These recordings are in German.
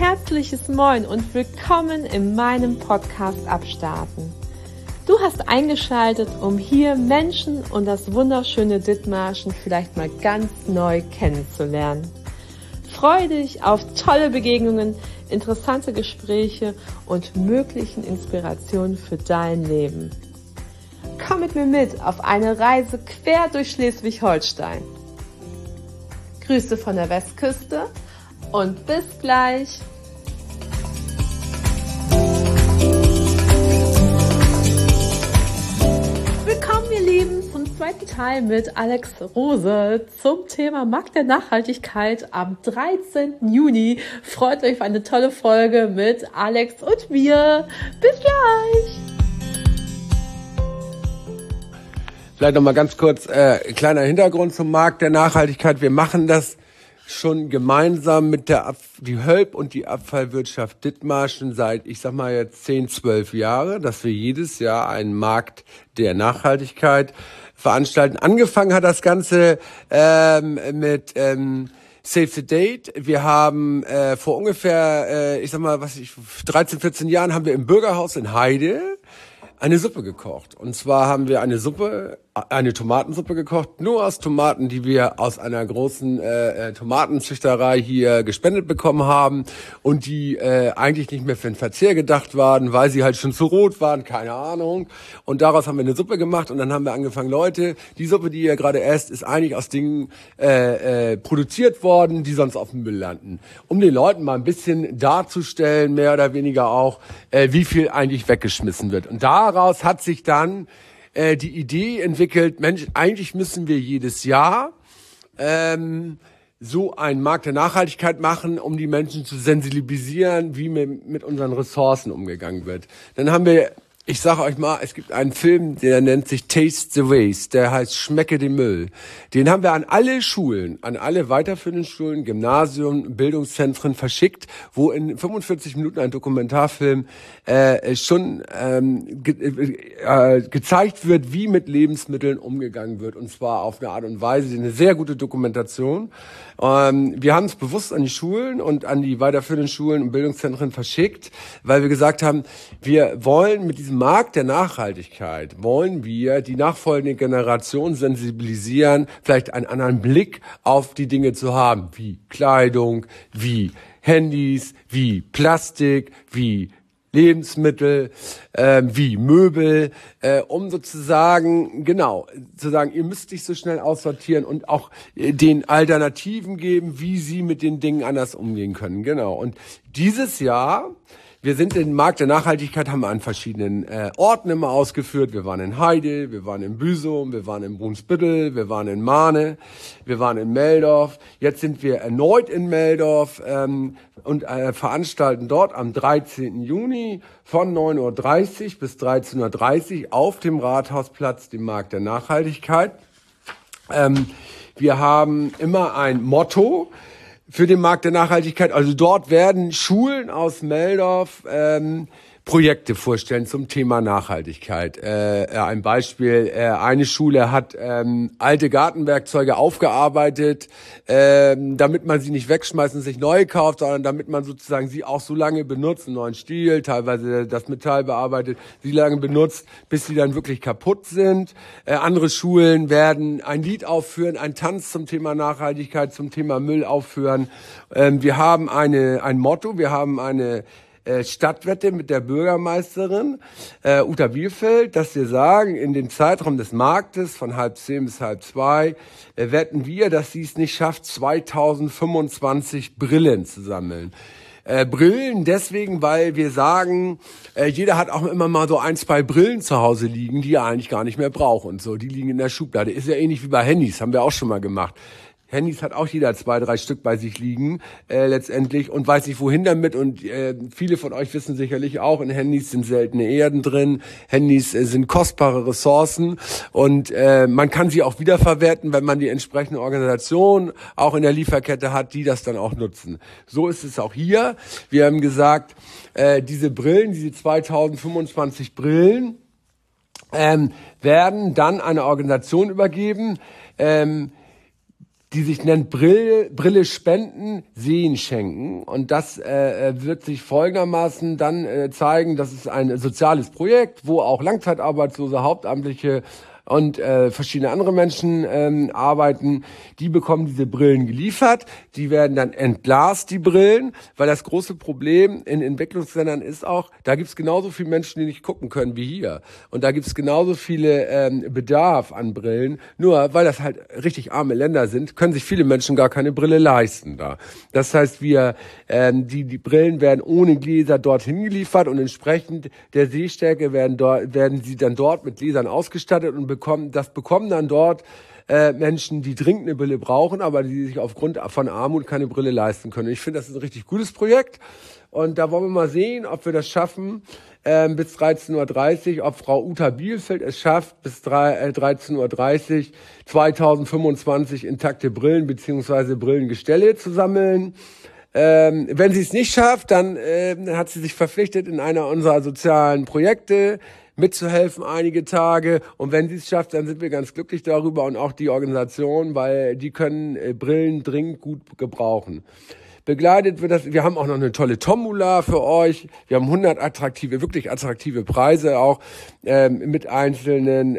herzliches Moin und willkommen in meinem Podcast Abstarten. Du hast eingeschaltet, um hier Menschen und das wunderschöne Dithmarschen vielleicht mal ganz neu kennenzulernen. Freue dich auf tolle Begegnungen, interessante Gespräche und möglichen Inspirationen für dein Leben. Komm mit mir mit auf eine Reise quer durch Schleswig-Holstein. Grüße von der Westküste und bis gleich. Willkommen, ihr Lieben, zum zweiten Teil mit Alex Rose zum Thema Markt der Nachhaltigkeit am 13. Juni. Freut euch auf eine tolle Folge mit Alex und mir. Bis gleich. Vielleicht nochmal ganz kurz, kleiner Hintergrund zum Markt der Nachhaltigkeit. Wir machen das schon gemeinsam mit die Hölp und die Abfallwirtschaft Dithmarschen seit, ich sag mal jetzt 10, 12 Jahre, dass wir jedes Jahr einen Markt der Nachhaltigkeit veranstalten. Angefangen hat das Ganze mit Save the Date. Wir haben vor ungefähr, 13, 14 Jahren haben wir im Bürgerhaus in Heide eine Suppe gekocht. Und zwar haben wir eine Tomatensuppe gekocht, nur aus Tomaten, die wir aus einer großen Tomatenzüchterei hier gespendet bekommen haben und die eigentlich nicht mehr für den Verzehr gedacht waren, weil sie halt schon zu rot waren, keine Ahnung. Und daraus haben wir eine Suppe gemacht und dann haben wir angefangen, Leute, die Suppe, die ihr gerade esst, ist eigentlich aus Dingen produziert worden, die sonst auf dem Müll landen. Um den Leuten mal ein bisschen darzustellen, mehr oder weniger auch, wie viel eigentlich weggeschmissen wird. Und daraus hat sich dann die Idee entwickelt, Mensch, eigentlich müssen wir jedes Jahr so einen Markt der Nachhaltigkeit machen, um die Menschen zu sensibilisieren, wie mit unseren Ressourcen umgegangen wird. Dann haben wir, ich sage euch mal, es gibt einen Film, der nennt sich Taste the Waste, der heißt Schmecke den Müll. Den haben wir an alle Schulen, an alle weiterführenden Schulen, Gymnasien, Bildungszentren verschickt, wo in 45 Minuten ein Dokumentarfilm schon gezeigt wird, wie mit Lebensmitteln umgegangen wird. Und zwar auf eine Art und Weise, eine sehr gute Dokumentation. Wir haben es bewusst an die Schulen und an die weiterführenden Schulen und Bildungszentren verschickt, weil wir gesagt haben, wir wollen mit diesem Markt der Nachhaltigkeit, wollen wir die nachfolgende Generation sensibilisieren, vielleicht einen anderen Blick auf die Dinge zu haben, wie Kleidung, wie Handys, wie Plastik, wie Lebensmittel, wie Möbel, um sozusagen, zu sagen, ihr müsst nicht so schnell aussortieren und auch den Alternativen geben, wie sie mit den Dingen anders umgehen können. Genau. Und dieses Jahr, wir sind den Markt der Nachhaltigkeit, haben wir an verschiedenen Orten immer ausgeführt. Wir waren in Heide, wir waren in Büsum, wir waren in Brunsbüttel, wir waren in Mahne, wir waren in Meldorf. Jetzt sind wir erneut in Meldorf und veranstalten dort am 13. Juni von 9:30 Uhr bis 13:30 Uhr auf dem Rathausplatz den Markt der Nachhaltigkeit. Wir haben immer ein Motto für den Markt der Nachhaltigkeit. Also dort werden Schulen aus Meldorf Projekte vorstellen zum Thema Nachhaltigkeit. Ein Beispiel, eine Schule hat alte Gartenwerkzeuge aufgearbeitet, damit man sie nicht wegschmeißt und sich neue kauft, sondern damit man sozusagen sie auch so lange benutzt, einen neuen Stiel, teilweise das Metall bearbeitet, sie lange benutzt, bis sie dann wirklich kaputt sind. Andere Schulen werden ein Lied aufführen, einen Tanz zum Thema Nachhaltigkeit, zum Thema Müll aufführen. Wir haben ein Motto, wir haben eine Stadtwette mit der Bürgermeisterin Uta Bielfeld, dass wir sagen, in dem Zeitraum des Marktes von 1:30 bis 1:30 wetten wir, dass sie es nicht schafft, 2025 Brillen zu sammeln. Brillen deswegen, weil wir sagen, jeder hat auch immer mal so 1, 2 Brillen zu Hause liegen, die er eigentlich gar nicht mehr braucht und so. Die liegen in der Schublade. Ist ja ähnlich wie bei Handys, haben wir auch schon mal gemacht. Handys hat auch jeder 2, 3 Stück bei sich liegen, letztendlich, und weiß nicht wohin damit. Und viele von euch wissen sicherlich auch, in Handys sind seltene Erden drin. Handys sind kostbare Ressourcen und man kann sie auch wiederverwerten, wenn man die entsprechende Organisation auch in der Lieferkette hat, die das dann auch nutzen. So ist es auch hier. Wir haben gesagt, diese Brillen, diese 2025 Brillen, werden dann einer Organisation übergeben, die sich nennt Brille spenden, Sehen schenken. Und das wird sich folgendermaßen dann zeigen, das ist ein soziales Projekt, wo auch Langzeitarbeitslose, Hauptamtliche und verschiedene andere Menschen arbeiten. Die bekommen diese Brillen geliefert. Die werden dann entglast, die Brillen, weil das große Problem in Entwicklungsländern ist auch, da gibt's genauso viele Menschen, die nicht gucken können wie hier. Und da gibt's genauso viele Bedarf an Brillen. Nur weil das halt richtig arme Länder sind, können sich viele Menschen gar keine Brille leisten da. Das heißt, die Brillen werden ohne Gläser dorthin geliefert und entsprechend der Sehstärke werden sie dann dort mit Gläsern ausgestattet und bekommen dann dort Menschen, die dringend eine Brille brauchen, aber die sich aufgrund von Armut keine Brille leisten können. Ich finde, das ist ein richtig gutes Projekt und da wollen wir mal sehen, ob wir das schaffen bis 13.30 Uhr, ob Frau Uta Bielfeld es schafft, bis 13.30 Uhr 2025 intakte Brillen bzw. Brillengestelle zu sammeln. Wenn sie es nicht schafft, dann hat sie sich verpflichtet, in einer unserer sozialen Projekte mitzuhelfen einige Tage. Und wenn sie es schafft, dann sind wir ganz glücklich darüber und auch die Organisation, weil die können Brillen dringend gut gebrauchen. Begleitet wird das, wir haben auch noch eine tolle Tombola für euch. Wir haben 100 wirklich attraktive Preise auch mit einzelnen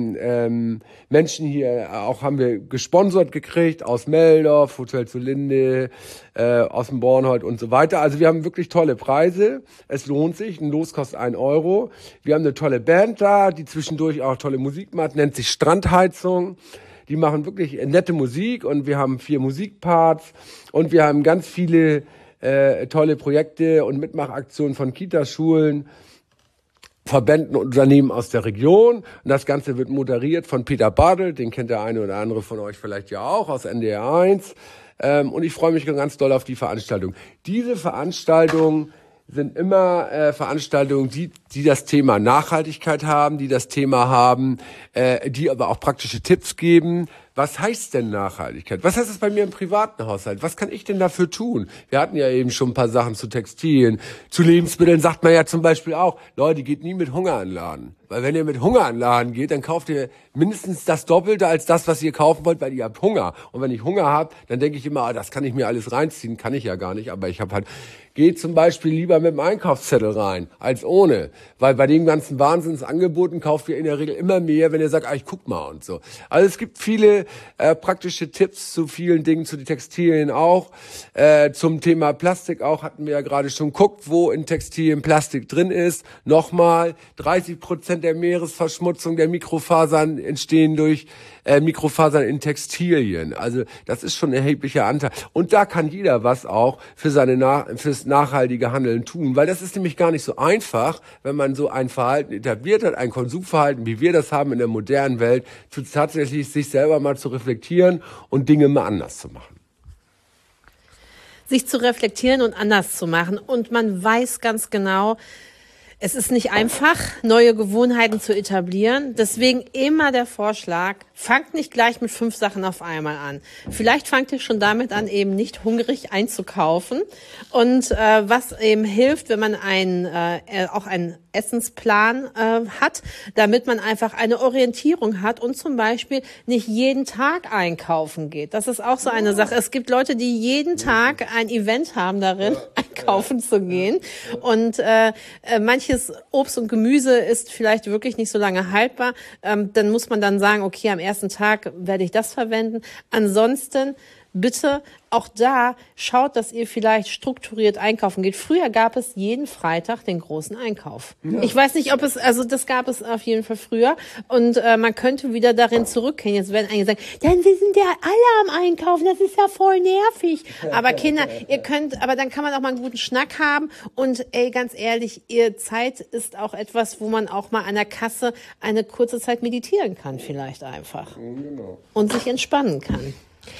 Menschen hier. Auch haben wir gesponsert gekriegt aus Meldorf, Hotel zur Linde, aus dem Bornhold und so weiter. Also wir haben wirklich tolle Preise. Es lohnt sich. Ein Los kostet 1 Euro. Wir haben eine tolle Band da, die zwischendurch auch tolle Musik macht, nennt sich Strandheizung. Die machen wirklich nette Musik und wir haben 4 Musikparts und wir haben ganz viele tolle Projekte und Mitmachaktionen von Kitaschulen, Verbänden und Unternehmen aus der Region. Und das Ganze wird moderiert von Peter Bartelt, den kennt der eine oder andere von euch vielleicht ja auch aus NDR 1. Und ich freue mich ganz doll auf die Veranstaltung. Diese Veranstaltungen sind immer Veranstaltungen, die das Thema Nachhaltigkeit haben, die das Thema haben, die aber auch praktische Tipps geben. Was heißt denn Nachhaltigkeit? Was heißt es bei mir im privaten Haushalt? Was kann ich denn dafür tun? Wir hatten ja eben schon ein paar Sachen zu Textilien. Zu Lebensmitteln sagt man ja zum Beispiel auch, Leute, geht nie mit Hunger in den Laden. Weil wenn ihr mit Hunger in den Laden geht, dann kauft ihr mindestens das Doppelte als das, was ihr kaufen wollt, weil ihr habt Hunger. Und wenn ich Hunger habe, dann denke ich immer, das kann ich mir alles reinziehen. Kann ich ja gar nicht, aber ich habe halt... Geht zum Beispiel lieber mit dem Einkaufszettel rein, als ohne. Weil bei den ganzen Wahnsinnsangeboten kauft ihr in der Regel immer mehr, wenn ihr sagt, ich guck mal und so. Also es gibt viele praktische Tipps zu vielen Dingen, zu den Textilien auch. Zum Thema Plastik auch hatten wir ja gerade schon geguckt, wo in Textilien Plastik drin ist. Nochmal, 30% der Meeresverschmutzung der Mikrofasern entstehen durch Mikrofasern in Textilien. Also das ist schon ein erheblicher Anteil. Und da kann jeder was auch fürs nachhaltige Handeln tun, weil das ist nämlich gar nicht so einfach, wenn man so ein Verhalten etabliert hat, ein Konsumverhalten, wie wir das haben in der modernen Welt, tatsächlich sich selber mal zu reflektieren und Dinge mal anders zu machen. Sich zu reflektieren und anders zu machen. Und man weiß ganz genau, es ist nicht einfach, neue Gewohnheiten zu etablieren. Deswegen immer der Vorschlag, fangt nicht gleich mit 5 Sachen auf einmal an. Vielleicht fangt ihr schon damit an, eben nicht hungrig einzukaufen. Und was eben hilft, wenn man auch einen Essensplan hat, damit man einfach eine Orientierung hat und zum Beispiel nicht jeden Tag einkaufen geht. Das ist auch so eine Sache. Es gibt Leute, die jeden Tag ein Event haben darin, einkaufen zu gehen. Und manches Obst und Gemüse ist vielleicht wirklich nicht so lange haltbar. Dann muss man dann sagen, okay, am ersten Tag werde ich das verwenden. Ansonsten bitte auch da schaut, dass ihr vielleicht strukturiert einkaufen geht. Früher gab es jeden Freitag den großen Einkauf. Ja. Ich weiß nicht, das gab es auf jeden Fall früher. Und man könnte wieder darin zurückgehen. Jetzt werden einige sagen, dann sind ja alle am Einkaufen, das ist ja voll nervig. Aber Kinder, aber dann kann man auch mal einen guten Schnack haben. Und ganz ehrlich, ihr Zeit ist auch etwas, wo man auch mal an der Kasse eine kurze Zeit meditieren kann, vielleicht einfach. Genau. Und sich entspannen kann.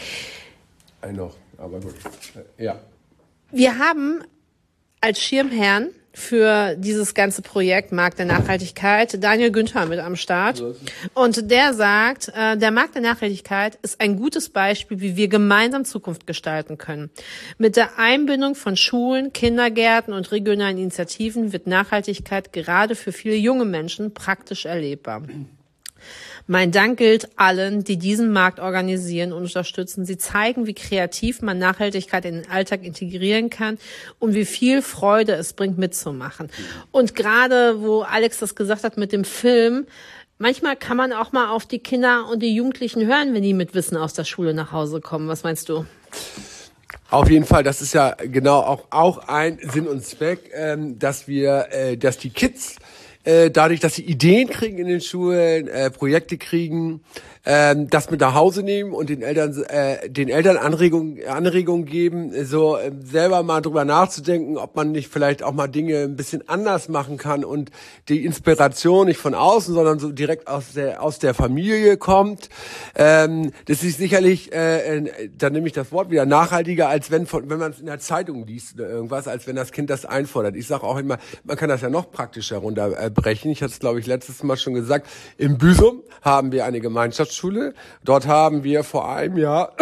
Noch, aber gut. Ja. Wir haben als Schirmherrn für dieses ganze Projekt Markt der Nachhaltigkeit Daniel Günther mit am Start. Und der sagt, der Markt der Nachhaltigkeit ist ein gutes Beispiel, wie wir gemeinsam Zukunft gestalten können. Mit der Einbindung von Schulen, Kindergärten und regionalen Initiativen wird Nachhaltigkeit gerade für viele junge Menschen praktisch erlebbar. Mein Dank gilt allen, die diesen Markt organisieren und unterstützen. Sie zeigen, wie kreativ man Nachhaltigkeit in den Alltag integrieren kann und wie viel Freude es bringt, mitzumachen. Und gerade, wo Alex das gesagt hat mit dem Film, manchmal kann man auch mal auf die Kinder und die Jugendlichen hören, wenn die mit Wissen aus der Schule nach Hause kommen. Was meinst du? Auf jeden Fall, das ist ja genau auch ein Sinn und Zweck, dass die Kids dadurch, dass sie Ideen kriegen in den Schulen, Projekte kriegen, das mit nach Hause nehmen und den Eltern Anregungen geben, so selber mal drüber nachzudenken, ob man nicht vielleicht auch mal Dinge ein bisschen anders machen kann und die Inspiration nicht von außen, sondern so direkt aus der Familie kommt. Das ist sicherlich, dann nehme ich das Wort wieder, nachhaltiger, als wenn man es in der Zeitung liest oder irgendwas, als wenn das Kind das einfordert. Ich sage auch immer, man kann das ja noch praktischer runterbrechen. Ich hatte es, glaube ich, letztes Mal schon gesagt. In Büsum haben wir eine Gemeinschaftsschule. Dort haben wir vor einem Jahr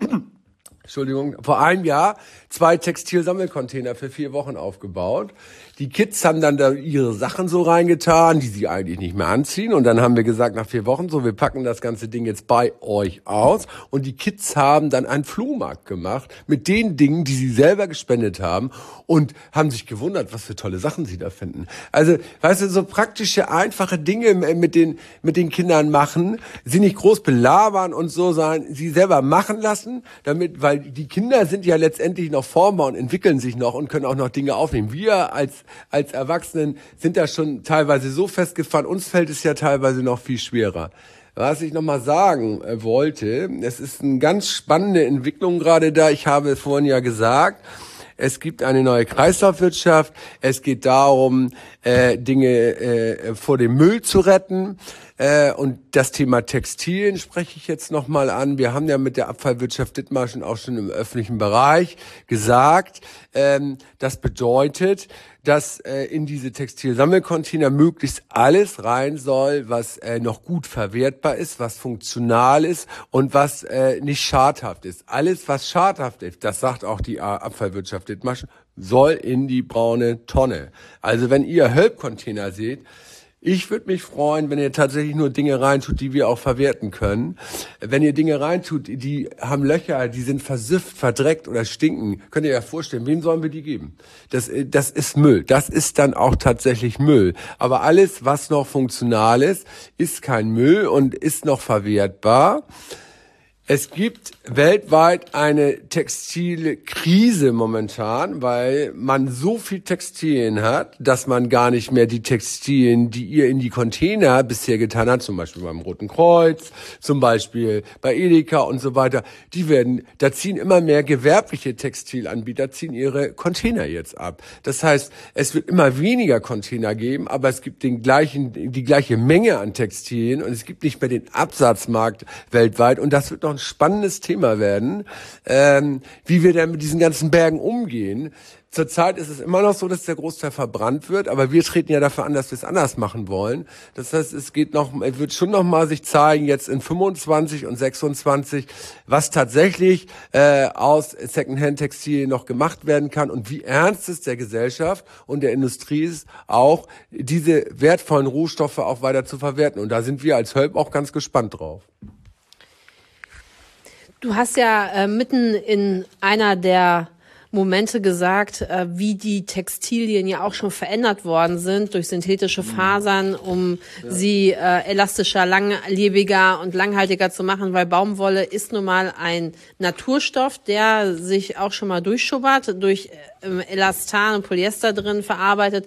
2 Textilsammelcontainer für 4 Wochen aufgebaut. Die Kids haben dann da ihre Sachen so reingetan, die sie eigentlich nicht mehr anziehen. Und dann haben wir gesagt, nach 4 Wochen, so, wir packen das ganze Ding jetzt bei euch aus. Und die Kids haben dann einen Flohmarkt gemacht mit den Dingen, die sie selber gespendet haben und haben sich gewundert, was für tolle Sachen sie da finden. Also, weißt du, so praktische, einfache Dinge mit den Kindern machen, sie nicht groß belabern und so, sondern sie selber machen lassen, weil die Kinder sind ja letztendlich noch formbar und entwickeln sich noch und können auch noch Dinge aufnehmen. Wir als Erwachsenen sind da schon teilweise so festgefahren, uns fällt es ja teilweise noch viel schwerer. Was ich nochmal sagen wollte, es ist eine ganz spannende Entwicklung gerade da. Ich habe es vorhin ja gesagt, es gibt eine neue Kreislaufwirtschaft. Es geht darum, Dinge vor dem Müll zu retten. Und das Thema Textilien spreche ich jetzt nochmal an. Wir haben ja mit der Abfallwirtschaft Dithmarschen auch schon im öffentlichen Bereich gesagt, das bedeutet, dass in diese Textilsammelcontainer möglichst alles rein soll, was noch gut verwertbar ist, was funktional ist und was nicht schadhaft ist. Alles, was schadhaft ist, das sagt auch die Abfallwirtschaft Dithmarschen, soll in die braune Tonne. Also wenn ihr Hölp-Container seht, ich würde mich freuen, wenn ihr tatsächlich nur Dinge reintut, die wir auch verwerten können. Wenn ihr Dinge reintut, die haben Löcher, die sind versifft, verdreckt oder stinken, könnt ihr ja vorstellen, wem sollen wir die geben? Das ist Müll. Das ist dann auch tatsächlich Müll. Aber alles, was noch funktional ist kein Müll und ist noch verwertbar. Es gibt weltweit eine textile Krise momentan, weil man so viel Textilien hat, dass man gar nicht mehr die Textilien, die ihr in die Container bisher getan habt, zum Beispiel beim Roten Kreuz, zum Beispiel bei Edeka und so weiter, da ziehen immer mehr gewerbliche Textilanbieter, ziehen ihre Container jetzt ab. Das heißt, es wird immer weniger Container geben, aber es gibt die gleiche Menge an Textilien und es gibt nicht mehr den Absatzmarkt weltweit und das wird noch ein spannendes Thema werden, wie wir denn mit diesen ganzen Bergen umgehen. Zurzeit ist es immer noch so, dass der Großteil verbrannt wird, aber wir treten ja dafür an, dass wir es anders machen wollen. Das heißt, es wird schon noch mal sich zeigen, jetzt in 25 und 26, was tatsächlich aus Secondhand-Textilien noch gemacht werden kann und wie ernst es der Gesellschaft und der Industrie ist, auch diese wertvollen Rohstoffe auch weiter zu verwerten. Und da sind wir als Hölp auch ganz gespannt drauf. Du hast ja mitten in einer der Momente gesagt, wie die Textilien ja auch schon verändert worden sind durch synthetische Fasern, um sie elastischer, langlebiger und langhaltiger zu machen, weil Baumwolle ist nun mal ein Naturstoff, der sich auch schon mal durchschubbert, durch Elastan und Polyester drin verarbeitet,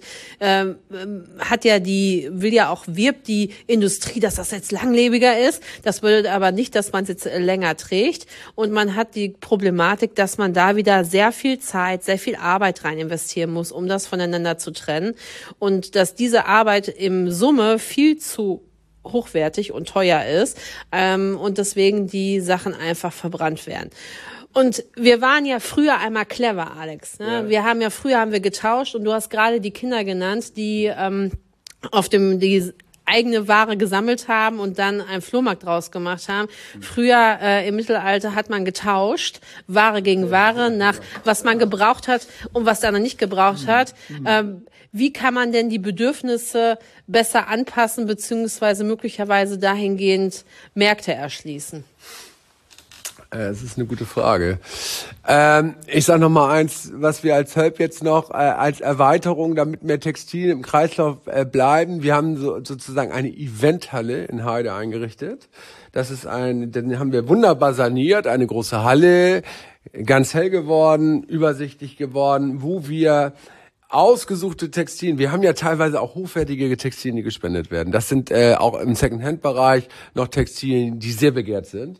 wirbt die Industrie, dass das jetzt langlebiger ist. Das bedeutet aber nicht, dass man es jetzt länger trägt. Und man hat die Problematik, dass man da wieder sehr viel Zeit, sehr viel Arbeit rein investieren muss, um das voneinander zu trennen. Und dass diese Arbeit im Summe viel zu hochwertig und teuer ist, und deswegen die Sachen einfach verbrannt werden. Und wir waren ja früher einmal clever, Alex. Ne? Ja. Früher haben wir getauscht und du hast gerade die Kinder genannt, die eigene Ware gesammelt haben und dann einen Flohmarkt draus gemacht haben. Früher im Mittelalter hat man getauscht, Ware gegen Ware, nach was man gebraucht hat und was der andere nicht gebraucht hat. Wie kann man denn die Bedürfnisse besser anpassen, beziehungsweise möglicherweise dahingehend Märkte erschließen? Das ist eine gute Frage. Ich sage noch mal eins, was wir als Hölp jetzt noch als Erweiterung, damit mehr Textilien im Kreislauf bleiben. Wir haben sozusagen eine Eventhalle in Heide eingerichtet. Den haben wir wunderbar saniert, eine große Halle, ganz hell geworden, übersichtlich geworden, wo wir ausgesuchte Textilien, wir haben ja teilweise auch hochwertige Textilien, die gespendet werden. Das sind auch im Second-Hand-Bereich noch Textilien, die sehr begehrt sind.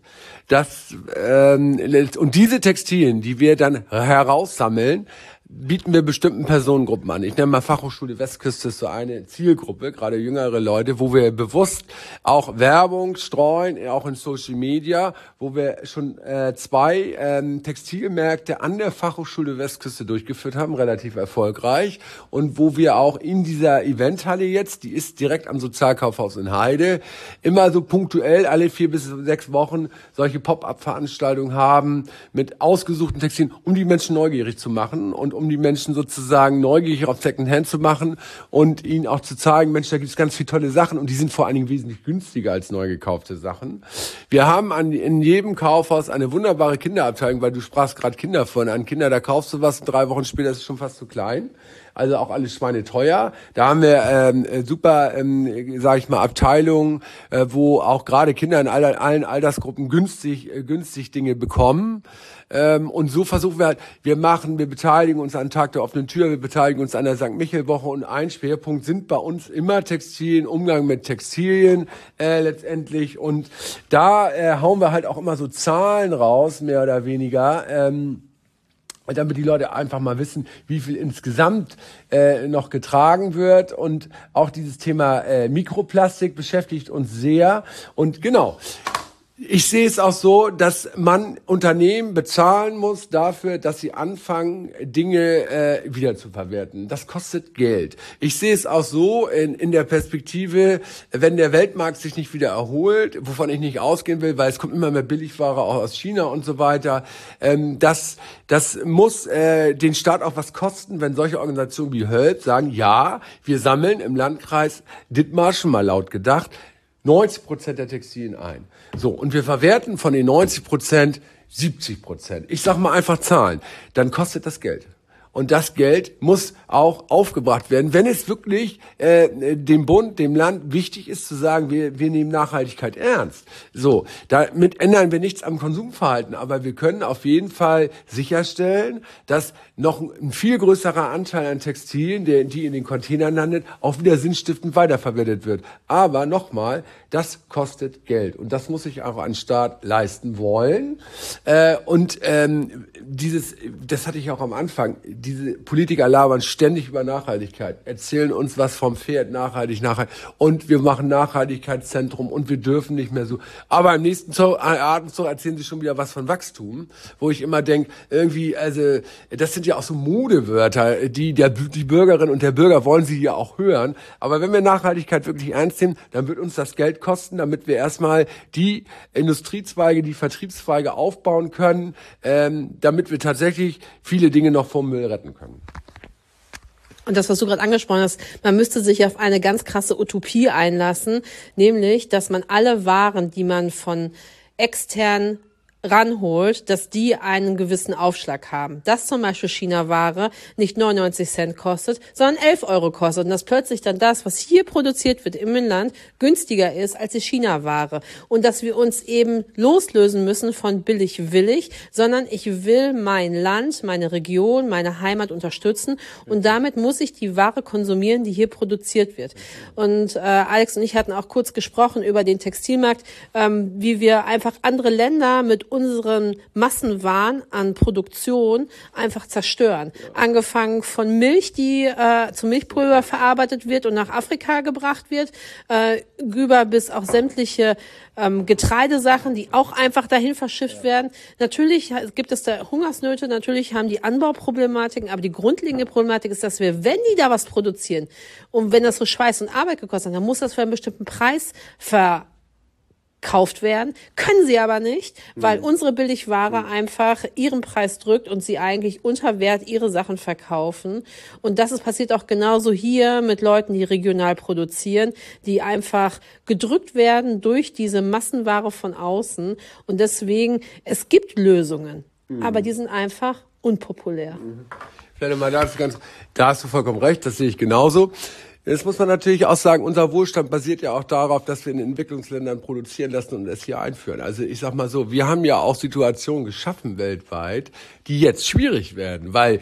Und diese Textilien, die wir dann heraussammeln, bieten wir bestimmten Personengruppen an. Ich nenne mal Fachhochschule Westküste, ist so eine Zielgruppe, gerade jüngere Leute, wo wir bewusst auch Werbung streuen, auch in Social Media, wo wir schon 2 Textilmärkte an der Fachhochschule Westküste durchgeführt haben, relativ erfolgreich, und wo wir auch in dieser Eventhalle jetzt, die ist direkt am Sozialkaufhaus in Heide, immer so punktuell alle 4 bis 6 Wochen solche Pop-up-Veranstaltungen haben mit ausgesuchten Textilien, um die Menschen neugierig zu machen und um die Menschen sozusagen neugierig auf Secondhand zu machen und ihnen auch zu zeigen, Mensch, da gibt es ganz viele tolle Sachen und die sind vor allen Dingen wesentlich günstiger als neu gekaufte Sachen. Wir haben in jedem Kaufhaus eine wunderbare Kinderabteilung, weil du sprachst gerade Kinder vorhin an. Kinder, da kaufst du was und 3 Wochen später ist es schon fast zu klein. Also auch alles schweineteuer. Da haben wir super, sage ich mal, Abteilungen, wo auch gerade Kinder in allen Altersgruppen günstig Dinge bekommen. Und so versuchen wir halt, wir beteiligen uns an Tag der offenen Tür, wir beteiligen uns an der St. Michael-Woche und ein Schwerpunkt sind bei uns immer Textilien, Umgang mit Textilien letztendlich. Und da hauen wir halt auch immer so Zahlen raus, mehr oder weniger, damit die Leute einfach mal wissen, wie viel insgesamt noch getragen wird. Und auch dieses Thema Mikroplastik beschäftigt uns sehr. Und genau, ich sehe es auch so, dass man Unternehmen bezahlen muss dafür, dass sie anfangen, Dinge wiederzuverwerten. Das kostet Geld. Ich sehe es auch so in der Perspektive, wenn der Weltmarkt sich nicht wieder erholt, wovon ich nicht ausgehen will, weil es kommt immer mehr Billigware auch aus China und so weiter. Das muss den Staat auch was kosten, wenn solche Organisationen wie Hölp sagen, ja, wir sammeln im Landkreis Dithmarschen, mal laut gedacht, 90% der Textilien ein. So, und wir verwerten von den 90% 70%. Ich sag mal einfach Zahlen. Dann kostet das Geld. Und das Geld muss auch aufgebracht werden, wenn es wirklich dem Bund, dem Land wichtig ist zu sagen, wir nehmen Nachhaltigkeit ernst. So, damit ändern wir nichts am Konsumverhalten, aber wir können auf jeden Fall sicherstellen, dass noch ein viel größerer Anteil an Textilien, die in den Containern landet, auch wieder sinnstiftend weiterverwertet wird. Aber nochmal, das kostet Geld und das muss sich auch ein Staat leisten wollen. Das hatte ich auch am Anfang. Diese Politiker labern ständig über Nachhaltigkeit, erzählen uns was vom Pferd, nachhaltig, und wir machen Nachhaltigkeitszentrum und wir dürfen nicht mehr so. Aber im nächsten Atemzug erzählen sie schon wieder was von Wachstum, wo ich immer denke, irgendwie, also das sind ja auch so Modewörter, die Bürgerin und der Bürger wollen sie ja auch hören. Aber wenn wir Nachhaltigkeit wirklich ernst nehmen, dann wird uns das Geld kosten, damit wir erstmal die Industriezweige, die Vertriebszweige aufbauen können, damit wir tatsächlich viele Dinge noch vom Müll retten können. Und das, was du gerade angesprochen hast, man müsste sich auf eine ganz krasse Utopie einlassen, nämlich, dass man alle Waren, die man von extern ranholt, dass die einen gewissen Aufschlag haben. Dass zum Beispiel China-Ware nicht 99 Cent kostet, sondern 11 Euro kostet und dass plötzlich dann das, was hier produziert wird im Inland, günstiger ist als die China-Ware. Und dass wir uns eben loslösen müssen von billig-willig, sondern ich will mein Land, meine Region, meine Heimat unterstützen und damit muss ich die Ware konsumieren, die hier produziert wird. Und Alex und ich hatten auch kurz gesprochen über den Textilmarkt, wie wir einfach andere Länder mit unseren Massenwahn an Produktion einfach zerstören. Angefangen von Milch, die zum Milchpulver verarbeitet wird und nach Afrika gebracht wird, über bis auch sämtliche Getreidesachen, die auch einfach dahin verschifft werden. Natürlich gibt es da Hungersnöte, natürlich haben die Anbauproblematiken, aber die grundlegende Problematik ist, dass wir, wenn die da was produzieren und wenn das so Schweiß und Arbeit gekostet hat, dann muss das für einen bestimmten Preis verkauft werden. Können sie aber nicht, weil unsere Billigware einfach ihren Preis drückt und sie eigentlich unter Wert ihre Sachen verkaufen. Und das passiert auch genauso hier mit Leuten, die regional produzieren, die einfach gedrückt werden durch diese Massenware von außen. Und deswegen, es gibt Lösungen, aber die sind einfach unpopulär. Vielleicht mal da hast du vollkommen recht, das sehe ich genauso. Jetzt muss man natürlich auch sagen, unser Wohlstand basiert ja auch darauf, dass wir in Entwicklungsländern produzieren lassen und es hier einführen. Also ich sag mal so, wir haben ja auch Situationen geschaffen weltweit, die jetzt schwierig werden, weil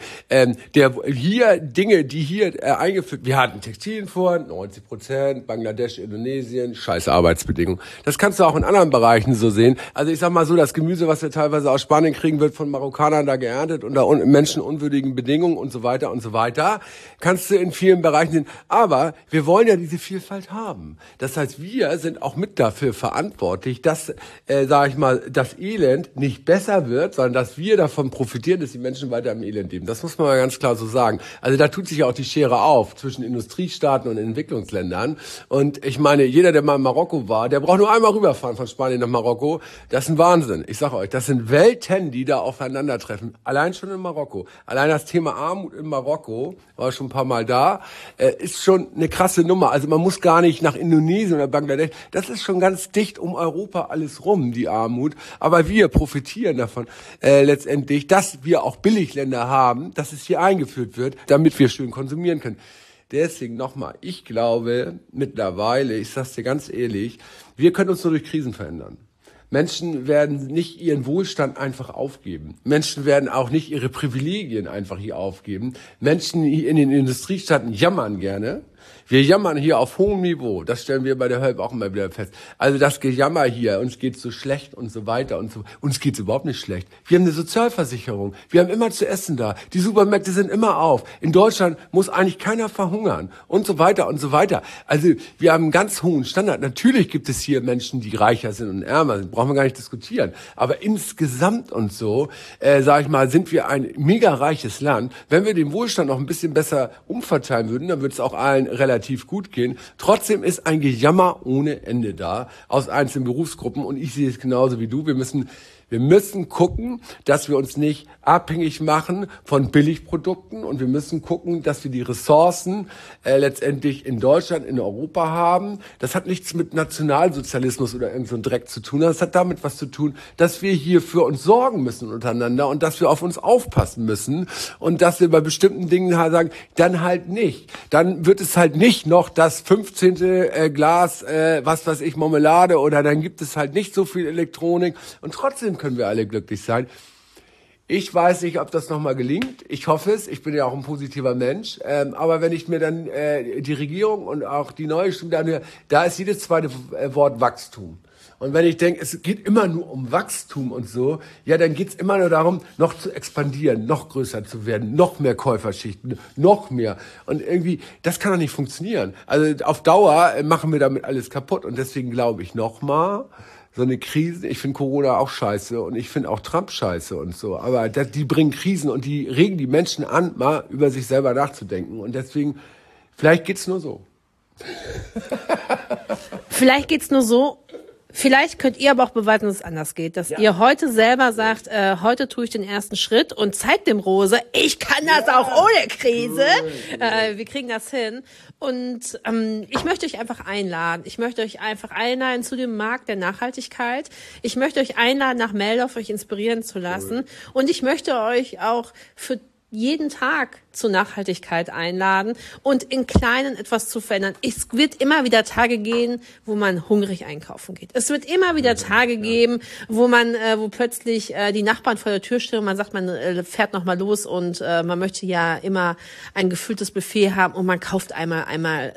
hier Dinge, die hier eingeführt, wir hatten Textilien vor, 90%, Bangladesch, Indonesien, scheiß Arbeitsbedingungen. Das kannst du auch in anderen Bereichen so sehen. Also ich sag mal so, das Gemüse, was wir teilweise aus Spanien kriegen, wird von Marokkanern da geerntet unter menschenunwürdigen Bedingungen und so weiter und so weiter. Kannst du in vielen Bereichen sehen. Aber wir wollen ja diese Vielfalt haben. Das heißt, wir sind auch mit dafür verantwortlich, dass, sage ich mal, das Elend nicht besser wird, sondern dass wir davon profitieren, dass die Menschen weiter im Elend leben. Das muss man mal ganz klar so sagen. Also da tut sich ja auch die Schere auf zwischen Industriestaaten und Entwicklungsländern. Und ich meine, jeder, der mal in Marokko war, der braucht nur einmal rüberfahren von Spanien nach Marokko. Das ist ein Wahnsinn. Ich sage euch, das sind Welten, die da aufeinandertreffen. Allein schon in Marokko. Allein das Thema Armut in Marokko, war schon ein paar Mal da, ist schon eine krasse Nummer. Also man muss gar nicht nach Indonesien oder Bangladesch. Das ist schon ganz dicht um Europa alles rum, die Armut. Aber wir profitieren davon letztendlich, dass wir auch Billigländer haben, dass es hier eingeführt wird, damit wir schön konsumieren können. Deswegen nochmal, ich glaube mittlerweile, ich sag's dir ganz ehrlich, wir können uns nur durch Krisen verändern. Menschen werden nicht ihren Wohlstand einfach aufgeben. Menschen werden auch nicht ihre Privilegien einfach hier aufgeben. Menschen in den Industriestaaten jammern gerne. Wir jammern hier auf hohem Niveau. Das stellen wir bei der Help auch immer wieder fest. Also das Gejammer hier, uns geht's so schlecht und so weiter und so. Uns geht's überhaupt nicht schlecht. Wir haben eine Sozialversicherung. Wir haben immer zu essen da. Die Supermärkte sind immer auf. In Deutschland muss eigentlich keiner verhungern und so weiter und so weiter. Also wir haben einen ganz hohen Standard. Natürlich gibt es hier Menschen, die reicher sind und ärmer sind. Brauchen wir gar nicht diskutieren. Aber insgesamt und so, sage ich mal, sind wir ein mega reiches Land. Wenn wir den Wohlstand noch ein bisschen besser umverteilen würden, dann würde es auch allen relativ gut gehen. Trotzdem ist ein Gejammer ohne Ende da aus einzelnen Berufsgruppen und ich sehe es genauso wie du. Wir müssen gucken, dass wir uns nicht abhängig machen von Billigprodukten und wir müssen gucken, dass wir die Ressourcen letztendlich in Deutschland, in Europa haben. Das hat nichts mit Nationalsozialismus oder irgend so ein Dreck zu tun. Das hat damit was zu tun, dass wir hier für uns sorgen müssen untereinander und dass wir auf uns aufpassen müssen und dass wir bei bestimmten Dingen halt sagen, dann halt nicht. Dann wird es halt nicht noch das 15. Glas, was weiß ich, Marmelade oder dann gibt es halt nicht so viel Elektronik und trotzdem können wir alle glücklich sein. Ich weiß nicht, ob das nochmal gelingt. Ich hoffe es. Ich bin ja auch ein positiver Mensch. Aber wenn ich mir dann die Regierung und auch die neue Stimme anhöre, da ist jedes zweite Wort Wachstum. Und wenn ich denke, es geht immer nur um Wachstum und so, ja, dann geht's immer nur darum, noch zu expandieren, noch größer zu werden, noch mehr Käuferschichten, noch mehr. Und irgendwie, das kann doch nicht funktionieren. Also auf Dauer machen wir damit alles kaputt. Und deswegen glaube ich nochmal, so eine Krise, ich finde Corona auch scheiße und ich finde auch Trump scheiße und so, aber die bringen Krisen und die regen die Menschen an, mal über sich selber nachzudenken und deswegen, vielleicht geht's nur so. Vielleicht geht's nur so. Vielleicht könnt ihr aber auch beweisen, dass es anders geht, dass ihr heute selber sagt, heute tue ich den ersten Schritt und zeigt dem Rose, ich kann das auch ohne Krise. Wir kriegen das hin. Und ich möchte euch einfach einladen. Ich möchte euch einfach einladen zu dem Markt der Nachhaltigkeit. Ich möchte euch einladen, nach Meldorf euch inspirieren zu lassen. Und ich möchte euch auch für jeden Tag zur Nachhaltigkeit einladen und in Kleinen etwas zu verändern. Es wird immer wieder Tage gehen, wo man hungrig einkaufen geht. Es wird immer wieder Tage geben, wo plötzlich die Nachbarn vor der Tür stehen und man sagt, man fährt nochmal los und man möchte ja immer ein gefülltes Buffet haben und man kauft einmal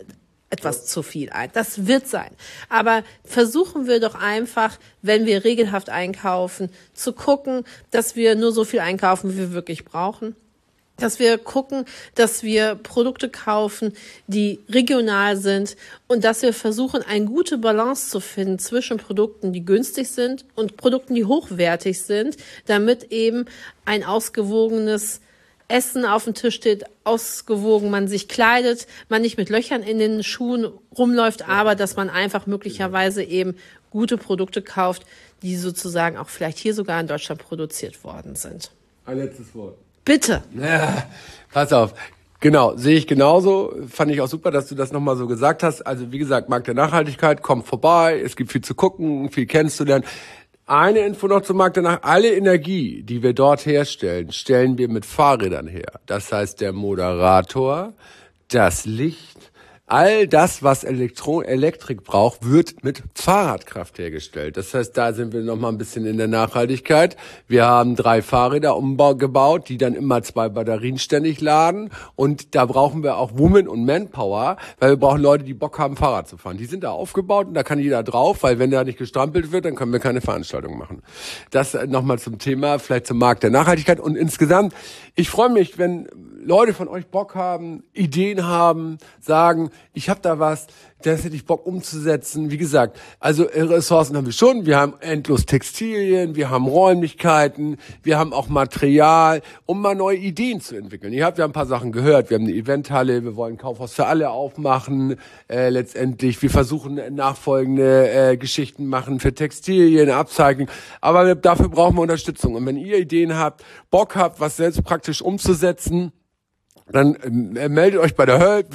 etwas zu viel ein. Das wird sein. Aber versuchen wir doch einfach, wenn wir regelhaft einkaufen, zu gucken, dass wir nur so viel einkaufen, wie wir wirklich brauchen. Dass wir gucken, dass wir Produkte kaufen, die regional sind und dass wir versuchen, eine gute Balance zu finden zwischen Produkten, die günstig sind und Produkten, die hochwertig sind, damit eben ein ausgewogenes Essen auf dem Tisch steht, ausgewogen, man sich kleidet, man nicht mit Löchern in den Schuhen rumläuft, aber dass man einfach möglicherweise eben gute Produkte kauft, die sozusagen auch vielleicht hier sogar in Deutschland produziert worden sind. Ein letztes Wort. Bitte. Ja, pass auf. Genau, sehe ich genauso. Fand ich auch super, dass du das nochmal so gesagt hast. Also wie gesagt, Markt der Nachhaltigkeit, kommt vorbei. Es gibt viel zu gucken, viel kennenzulernen. Eine Info noch zum Markt danach. Alle Energie, die wir dort herstellen, stellen wir mit Fahrrädern her. Das heißt, der Moderator, das Licht, all das, was Elektrik braucht, wird mit Fahrradkraft hergestellt. Das heißt, da sind wir noch mal ein bisschen in der Nachhaltigkeit. Wir haben 3 Fahrräder umgebaut, die dann immer 2 Batterien ständig laden. Und da brauchen wir auch Women- und Manpower, weil wir brauchen Leute, die Bock haben, Fahrrad zu fahren. Die sind da aufgebaut und da kann jeder drauf, weil wenn da nicht gestrampelt wird, dann können wir keine Veranstaltung machen. Das nochmal zum Thema, vielleicht zum Markt der Nachhaltigkeit. Und insgesamt, ich freue mich, wenn Leute von euch Bock haben, Ideen haben, sagen, ich habe da was, das hätte ich Bock umzusetzen. Wie gesagt, also Ressourcen haben wir schon. Wir haben endlos Textilien, wir haben Räumlichkeiten, wir haben auch Material, um mal neue Ideen zu entwickeln. Wir haben ein paar Sachen gehört. Wir haben eine Eventhalle, wir wollen Kaufhaus für alle aufmachen. Letztendlich, wir versuchen nachfolgende Geschichten machen für Textilien, Upcycling. Aber dafür brauchen wir Unterstützung. Und wenn ihr Ideen habt, Bock habt, was selbst praktisch umzusetzen, dann meldet euch bei der Hölp,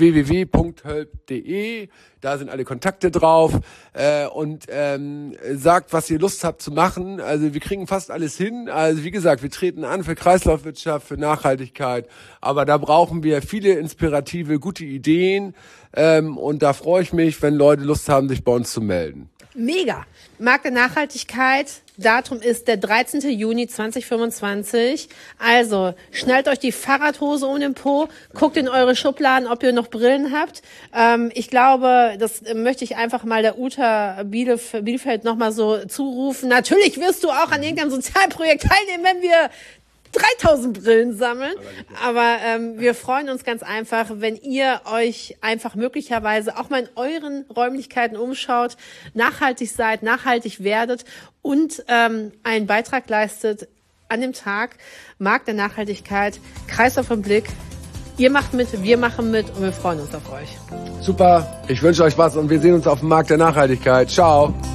www.hölp.de, da sind alle Kontakte drauf und sagt, was ihr Lust habt zu machen. Also wir kriegen fast alles hin. Also wie gesagt, wir treten an für Kreislaufwirtschaft, für Nachhaltigkeit, aber da brauchen wir viele inspirative, gute Ideen und da freue ich mich, wenn Leute Lust haben, sich bei uns zu melden. Mega. Markt der Nachhaltigkeit. Datum ist der 13. Juni 2025. Also, schnallt euch die Fahrradhose um den Po, guckt in eure Schubladen, ob ihr noch Brillen habt. Ich glaube, das möchte ich einfach mal der Uta Bielefeld nochmal so zurufen. Natürlich wirst du auch an irgendeinem Sozialprojekt teilnehmen, wenn wir 3000 Brillen sammeln, aber wir freuen uns ganz einfach, wenn ihr euch einfach möglicherweise auch mal in euren Räumlichkeiten umschaut, nachhaltig seid, nachhaltig werdet und einen Beitrag leistet an dem Tag Markt der Nachhaltigkeit, Kreislauf im Blick. Ihr macht mit, wir machen mit und wir freuen uns auf euch. Super, ich wünsche euch was und wir sehen uns auf dem Markt der Nachhaltigkeit. Ciao.